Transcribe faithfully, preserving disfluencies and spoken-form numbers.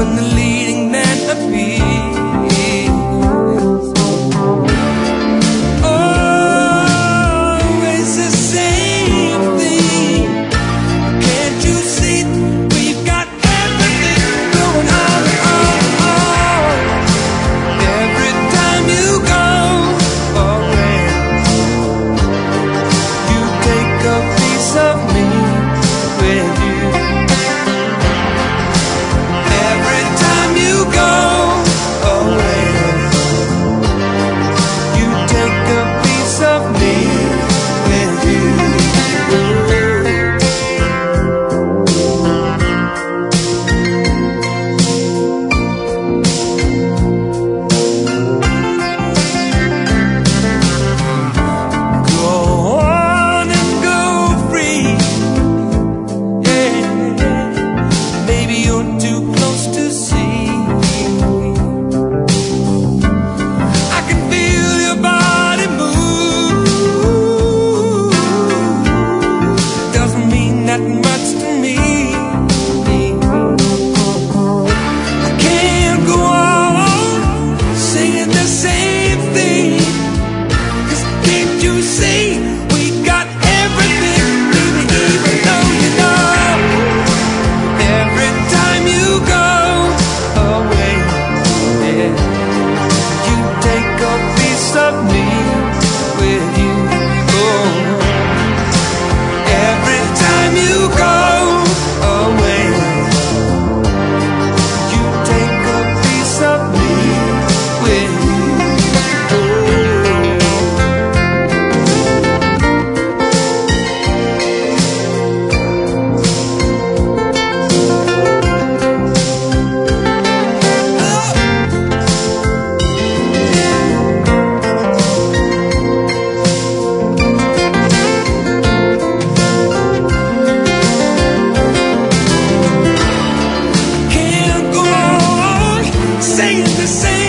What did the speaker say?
when the leading man appears. Always the same thing. Can't you see we've got everything going on, on, on? Every time you go away, you take a piece of me with you. Every time you go away, you take a piece of me with you. Go on and go free. Yeah, maybe you're too close to see. I can feel your body move. Doesn't mean that much to me. I can't go on singing the same thing. 'Cause can't you see we got everything, baby, even though you know. Every time you go away, yeah, you take a piece of me with you. Oh. Every time you go away, you take a piece of me with you. Can't go on saying the same